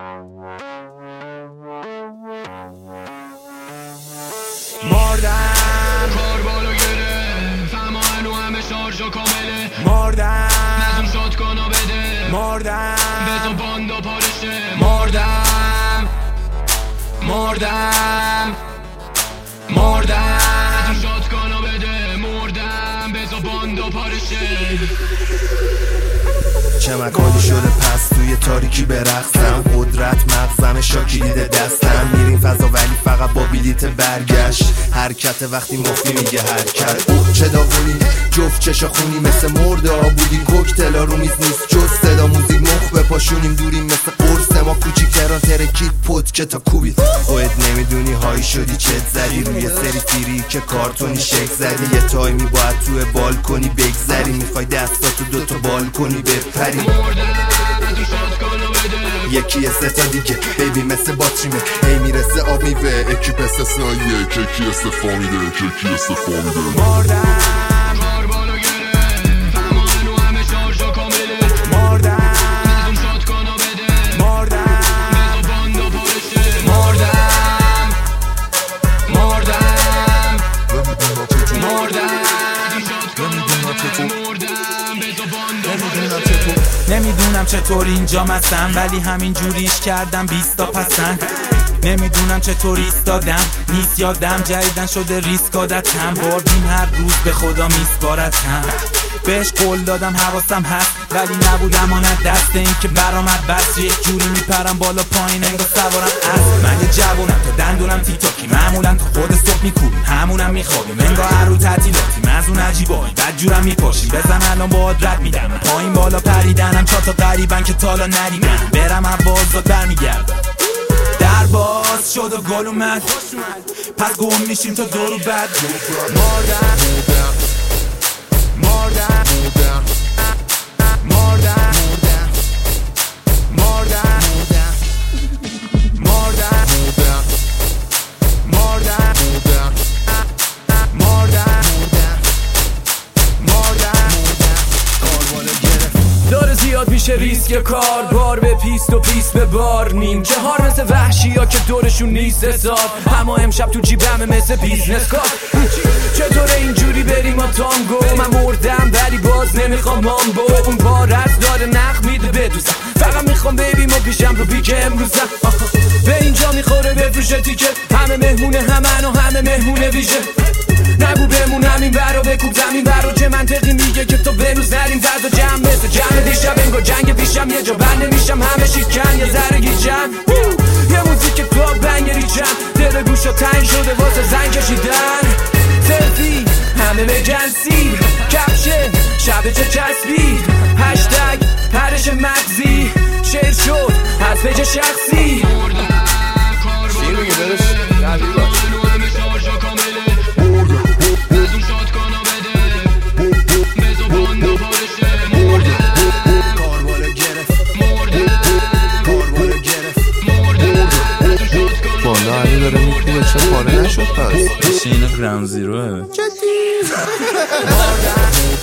مردم کار بالا گرفت اما هنو همه شارژا کامله. مردم نزون شاد کنا بده. مردم بزا باندا پارشه. مردم مردم مردم نزون شاد کنا بده. مردم بزا باندا پارشه. چه مکانی شده پس توی تاریکی برقصم، قدرت مغزم شاکی دیده دستم، میریم فضا ولی فقط با بلیت برگشت، حرکت وقتی مخی میگه حرکت. چه داغونی جفت چشا خونی مثل مرده ها بودیم، کوکتلا رو میز نیست جز صدا موزیک، مخ بپاشونیم دوریم مثل قرص ما، کوچیکران ترکید پد که تا کوبید. خودت نمیدونی هایی شدی چت زدی روی سری تیری که کارتونی شک زدی، یه تایمی باید توی بالکنی بگذری، میخوای دستاتو دوتا بالکنی بپری. یکی ستا دیگه بیبی مثل باتریمه، هی میرسه آب میوه اکیپ استثنائیه، ککی استفامیده ککی استفامیده. مردم کار بالا گرفت اما هنو همه شارژا کامله. مردم نزون شاد کنا بده. مردم بزا باندا پارشه. مردم مردم مردم نزون شاد کنا بده. مردم بزا باندا پارشه. نمیدونم چطور اینجا مستم ولی همین جوریش کردم 20 تا پسند. نمیدونم چطور ایستادم نیست یادم، جدیدن شده ریسک عادتم، بردیم هر روز به خدا میسپارتم، بهش قول دادم حواسم هست ولی نبودم آن دست این که برامد بس، یک جوری میپرم بالا پایین انگار سوارم اسب. من یه جوونم تا دندونم تیک تاکی، معمولا تو خود صبح میکوبیم همونم میخوابیم انگار هر رو تعطیلاتیم، از اون عجیبایی بد جورم میپاشیم، بزن الان باهات رد میدم، پایین بالا پریدنم چهار تا غریبن که تالا ندیدم، برم عوازات برمیگردم. در باز شد و گل اومد پس گم میشیم تا دورو بد. مردم مردم مردم مردم مردم مردم داره زیاد میشه ریسک کار، بار به پیست و پیست به بار، نیم چهار مثل وحشی ها که دورشون نیست حساب، اما امشب تو جیبمه مثل بیزنس کار. چطوره اینجوری بریم ما تانگو، من مردم ولی باز نمیخوام مامبو، اون بار از داره نخ میده بدوزم، فقط میخوام ببیم و پیشم رو پیک امروزم، به اینجا میخوره بفروشه تیکه، همه مهمونه همن و همه مهمونه ویژه، نگو بمون همین برا بکوب زمین برا، چه منطقی میگه که تو بنوز نریم درد و جمع مثل جمع دیشب انگار جنگ پیشم، یه جا بند نمیشم همه شیکن یه ذره گیجم، یه موزیک کلاب بنگری جم، دل گوشا تنگ شده واسه زنگ کشیدن، سلفی همه به جنسی کپشه شب چه چسبید، هشتگ پرش مغزی شیر شد از پیج شخصی. چی میگه دارش؟ بالا علی داره میکنه چه پاره نشد پس این گراند زیروه. جدی